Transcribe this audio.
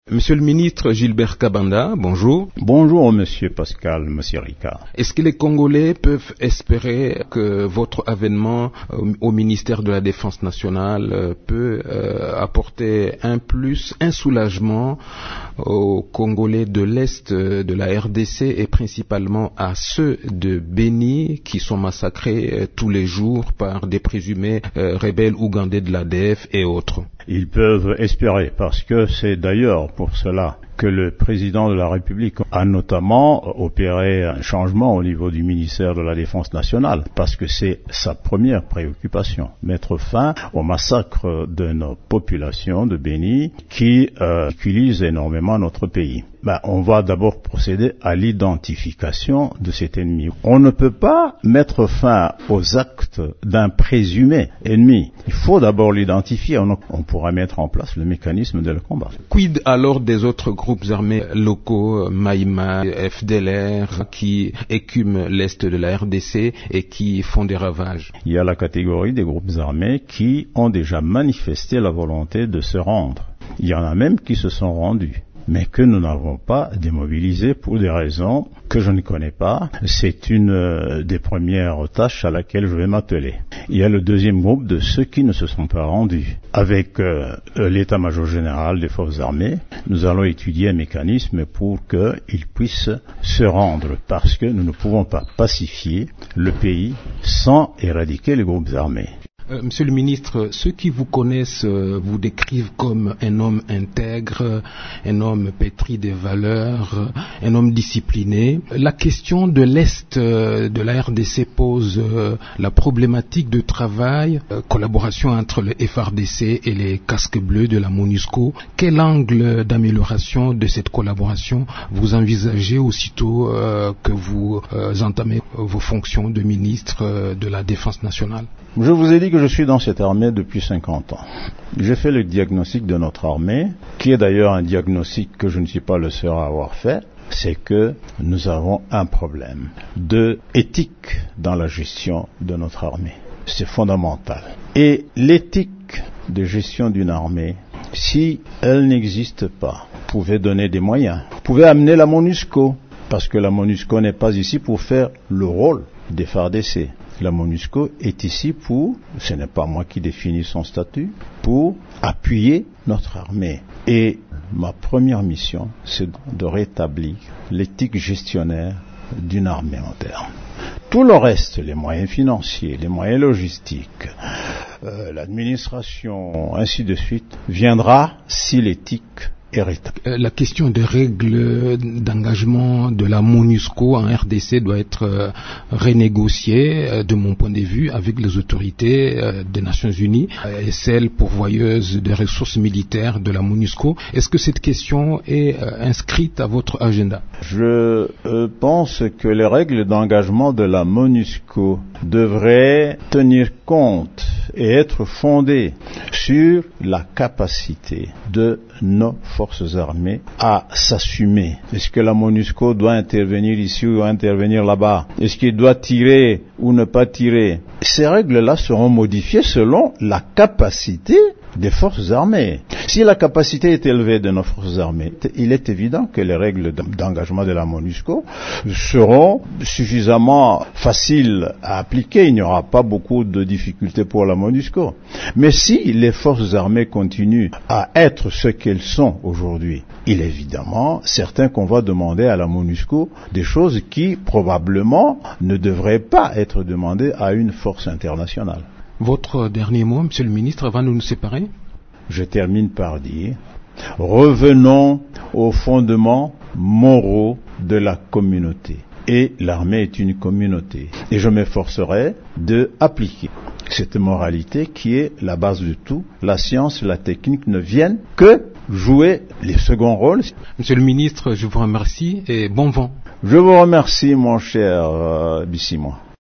Monsieur le ministre Gilbert Kabanda, bonjour. Bonjour Monsieur Pascal Massirika. Est-ce que les Congolais peuvent espérer que votre avènement au ministère de la Défense nationale peut apporter un soulagement aux Congolais de l'Est de la RDC et principalement à ceux de Béni qui sont massacrés tous les jours par des présumés rebelles ougandais de l'ADF et autres? Ils peuvent espérer, parce que c'est d'ailleurs pour cela que le président de la République a notamment opéré un changement au niveau du ministère de la Défense nationale, parce que c'est sa première préoccupation, mettre fin au massacre de nos populations de Béni qui utilisent énormément notre pays. On va d'abord procéder à l'identification de cet ennemi. On ne peut pas mettre fin aux actes d'un présumé ennemi. Il faut d'abord l'identifier. On pourra mettre en place le mécanisme de le combat. Quid alors des autres groupes armés locaux, Maïma, FDLR, qui écument l'Est de la RDC et qui font des ravages? Il y a la catégorie des groupes armés qui ont déjà manifesté la volonté de se rendre. Il y en a même qui se sont rendus, mais que nous n'avons pas démobilisé pour des raisons que je ne connais pas. C'est une des premières tâches à laquelle je vais m'atteler. Il y a le deuxième groupe de ceux qui ne se sont pas rendus. Avec l'état-major général des forces armées, nous allons étudier un mécanisme pour qu'ils puissent se rendre, parce que nous ne pouvons pas pacifier le pays sans éradiquer les groupes armés. Monsieur le ministre, ceux qui vous connaissent vous décrivent comme un homme intègre, un homme pétri des valeurs, un homme discipliné. La question de l'Est de la RDC pose la problématique de travail, collaboration entre le FRDC et les casques bleus de la MONUSCO. Quel angle d'amélioration de cette collaboration vous envisagez aussitôt que vous entamez vos fonctions de ministre de la Défense nationale? Je vous ai dit que je suis dans cette armée depuis 50 ans. J'ai fait le diagnostic de notre armée, qui est d'ailleurs un diagnostic que je ne suis pas le seul à avoir fait. C'est que nous avons un problème de éthique dans la gestion de notre armée. C'est fondamental. Et l'éthique de gestion d'une armée, si elle n'existe pas, vous pouvez donner des moyens. Vous pouvez amener la MONUSCO, parce que la MONUSCO n'est pas ici pour faire le rôle des FARDC. La MONUSCO est ici pour, ce n'est pas moi qui définis son statut, pour appuyer notre armée. Et ma première mission, c'est de rétablir l'éthique gestionnaire d'une armée moderne. Tout le reste, les moyens financiers, les moyens logistiques, l'administration, ainsi de suite, viendra si l'éthique est rétablie. La question des règles d'engagement de la MONUSCO en RDC doit être renégociée, de mon point de vue, avec les autorités des Nations Unies et celles pourvoyeuses des ressources militaires de la MONUSCO. Est-ce que cette question est inscrite à votre agenda? Je pense que les règles d'engagement de la MONUSCO devraient tenir compte et être fondées sur la capacité de nos forces armées à s'assumer. Est-ce que la MONUSCO doit intervenir ici ou intervenir là-bas? Est-ce qu'il doit tirer ou ne pas tirer? Ces règles-là seront modifiées selon la capacité des forces armées. Si la capacité est élevée de nos forces armées, il est évident que les règles d'engagement de la MONUSCO seront suffisamment faciles à appliquer. Il n'y aura pas beaucoup de difficultés pour la MONUSCO. Mais si les forces armées continuent à être ce qu'elles sont aujourd'hui, il est évidemment certain qu'on va demander à la MONUSCO des choses qui probablement ne devraient pas être demandées à une force internationale. Votre dernier mot, Monsieur le ministre, avant de nous séparer? Je termine par dire, revenons aux fondements moraux de la communauté. Et l'armée est une communauté. Et je m'efforcerai d'appliquer cette moralité qui est la base de tout. La science, la technique ne viennent que jouer les seconds rôles. Monsieur le ministre, je vous remercie et bon vent. Je vous remercie, mon cher Bissimois.